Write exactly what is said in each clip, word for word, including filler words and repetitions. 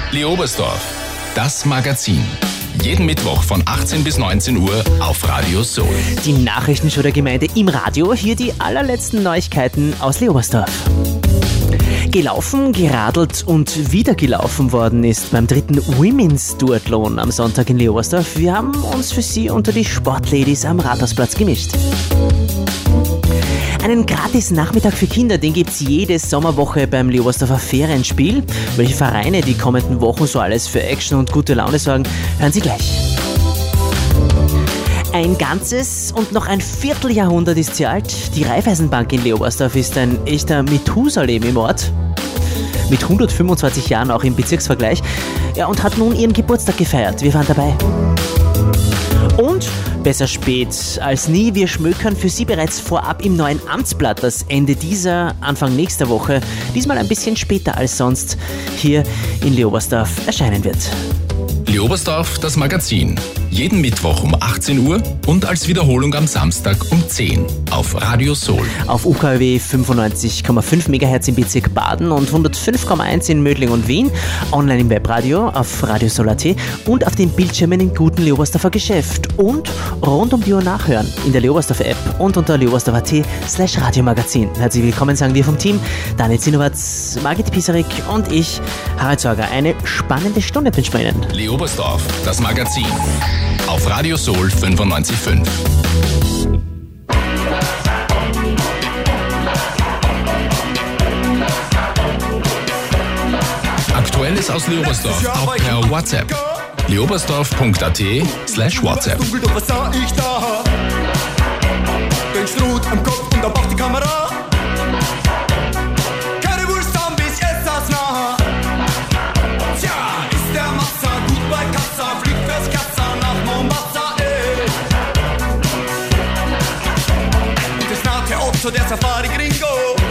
Leobersdorf, das Magazin. Jeden Mittwoch von achtzehn bis neunzehn Uhr auf Radio Soul. Die Nachrichtenshow der Gemeinde im Radio. Hier die allerletzten Neuigkeiten aus Leobersdorf. Gelaufen, geradelt und wieder gelaufen worden ist beim dritten Women's Duathlon am Sonntag in Leobersdorf. Wir haben uns für Sie unter die Sportladies am Rathausplatz gemischt. Einen Gratis-Nachmittag für Kinder, den gibt's jede Sommerwoche beim Leobersdorfer Ferienspiel. Welche Vereine die kommenden Wochen so alles für Action und gute Laune sorgen, hören Sie gleich. Ein ganzes und noch ein Vierteljahrhundert ist sie alt. Die Raiffeisenbank in Leobersdorf ist ein echter Methusalem im Ort. Mit hundertfünfundzwanzig Jahren auch im Bezirksvergleich. Ja, und hat nun ihren Geburtstag gefeiert. Wir waren dabei. Und besser spät als nie. Wir schmökern für Sie bereits vorab im neuen Amtsblatt, das Ende dieser, Anfang nächster Woche, diesmal ein bisschen später als sonst, hier in Leobersdorf erscheinen wird. Leobersdorf, das Magazin. Jeden Mittwoch um achtzehn Uhr und als Wiederholung am Samstag um zehn auf Radio Soul. Auf U K W fünfundneunzig Komma fünf Megahertz im Bezirk Baden und hundertfünf Komma eins in Mödling und Wien. Online im Webradio auf radiosol punkt at und auf den Bildschirmen im guten Leobersdorfer Geschäft. Und rund um die Uhr nachhören in der Leobersdorfer App und unter leobersdorf punkt at slash Radiomagazin. Herzlich willkommen, sagen wir vom Team. Daniel Zinowatz, Margit Pisarik und ich, Harald Sorger. Eine spannende Stunde wünschen wir Ihnen. Leobersdorf, das Magazin. Auf Radio Soul fünfundneunzig Komma fünf. Aktuelles aus Leobersdorf auch per WhatsApp. leobersdorf punkt at slash WhatsApp. Was sah ich da? Den Strut am Kopf und da braucht die Kamera. Keine Wurst am bis jetzt das nah. Tja, ist der Massa gut bei Kassa, fliegt fürs Kassa nach Mombasa, ey. Und es naht der Otto, der Safari Gringo.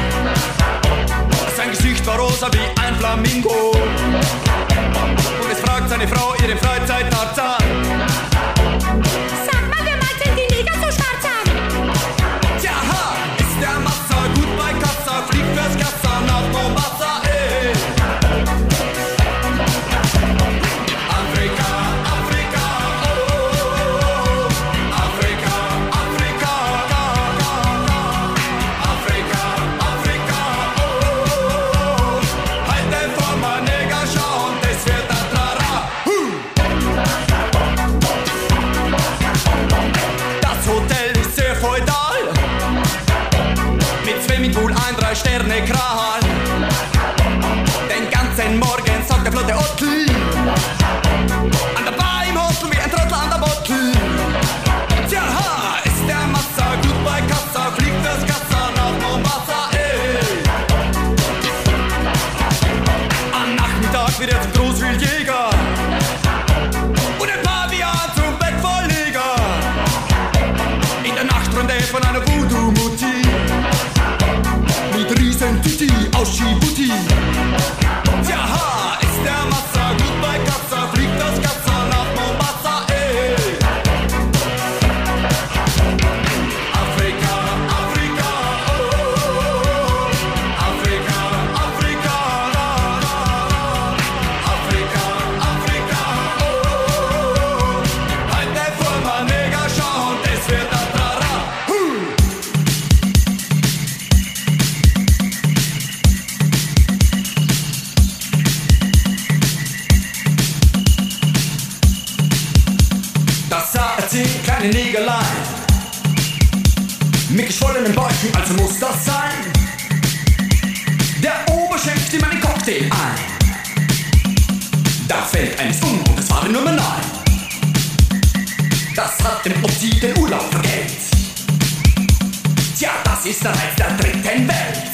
Sein Gesicht war rosa wie ein Flamingo. Und es fragt seine Frau ihren Freizeit-Tarzan. Sag mal, wer meint denn die Neger so schwarz an? Tja, ha, ist der Massa gut bei Kassa, fliegt fürs Kassa nach Mombasa, ey. Afrika, Afrika, oh, oh, oh, oh. Afrika, Afrika, ga, ga, ga. Afrika, Afrika, oh, oh, oh. Halt den vor mal Neger, schau und es wird da trara. Das Hotel ist sehr feudal. Mit Swimmingpool, ein Drei-Sterne-Kral. Den ganzen Morgen sagt der flotte Ottel. An der Bar im Hotel wie ein Trottel an der Bottel. Tja, ha, ist der Massa gut bei Kassa, fliegt fürs Kassa nach Mombasa, ey. Am Nachmittag wird er zum Großwildjäger. Und ein Pavian zum Bettvollleger. In der Nachtrunde von einer Voodoo-Mutti. Mit Riesen-Tüti aus Djibouti. Tja, ha, ist der Massa gut bei Kassa, fliegt das Kassa nach Mombasa, ey. Afrika, Afrika, oh, oh, oh. Afrika, Afrika, la, la, la. Afrika, Afrika, oh, oh, oh. Halt der vor mal Neger, schau und es wird da trara. Das sah erzählt kleine Negerlein mit geschwollenen Bäuchen, also muss das sein. Der Ober schenkt ihm einen Cocktail ein. Da fällt eines um und es war die Nummer neun. Das hat dem Opti den Urlaub vergällt. Tja, das ist der Reiz der dritten Welt.